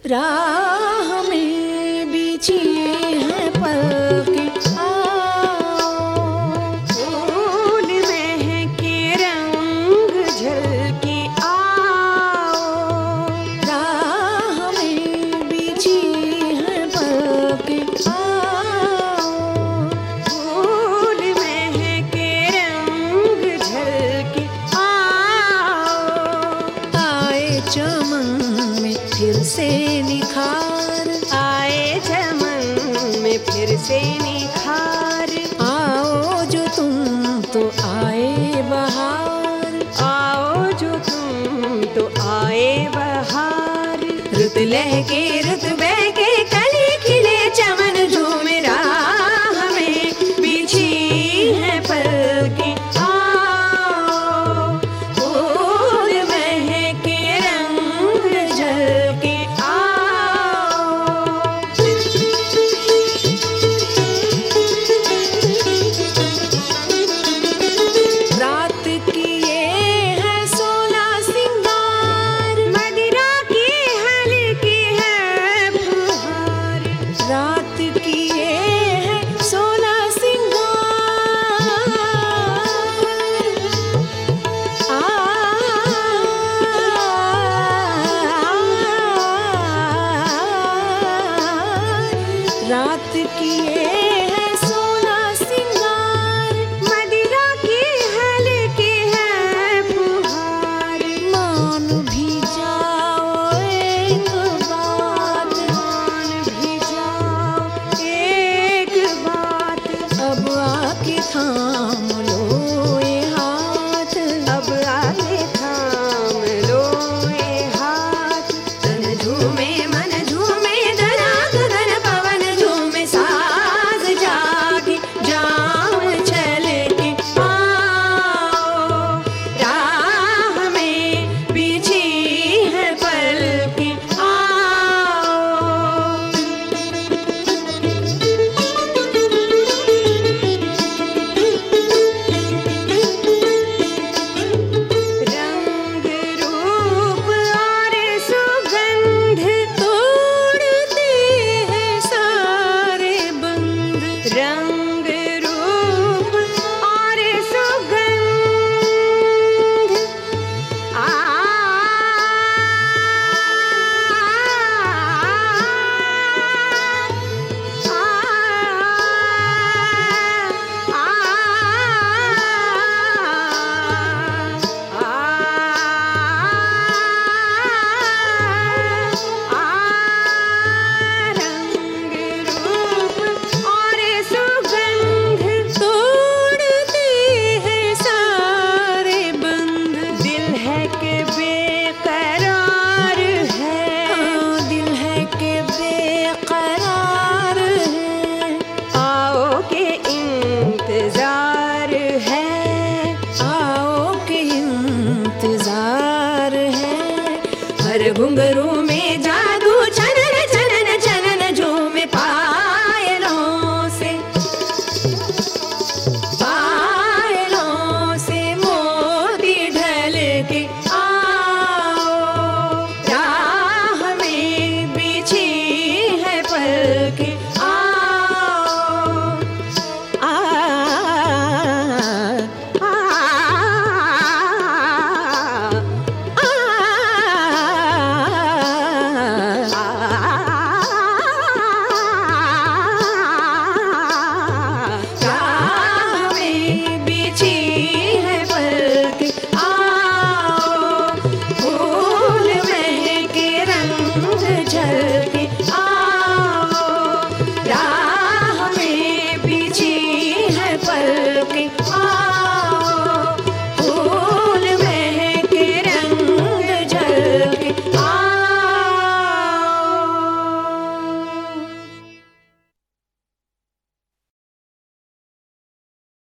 राह में बिछी है पलकें आओ, फूल महके रंग झलके आओ। राह में बिछी है पलकें आओ, फूल महके रंग झलके आओ। आए चमन में फिर से निखार, आए चमन में फिर से निखार। आओ जो तुम तो आए बहार, आओ जो तुम तो आए बहार। रुत लहके रुत बहके कली खिले चमन झूमे। राह में बिछी है पलकें आओ, फूल महके रंग झलके आओ। रात किए है सोला सिंगार, मदिरा की हल्की है फुहार। रात किए है सोला सिंगार। रात किए है सोला सिंगार, मदिरा की हल्की है फुहार। मान भी जाओ एक बात, मान भी जाओ एक बात। अब आके थाम लो ये हाथ, अब आके थाम लो ये हाथ। तन झूमे मन झूमे धरा गगन पवन झूमे। साज जागे जाम छलके आओ, राह में बिछी है पलकें आओ। रंग रूप और सुगंध तोड़ते हैं सारे बंध, रंग रूप और सुगंध। आ रंग रूप और सुगंध। तोड़ते हैं सारे बंध। दिल है कि बेकरार है, हाँ, दिल है के बेकरार है। आओ के इंतजार है। आओ के इंतजार है। हर घुंघरू में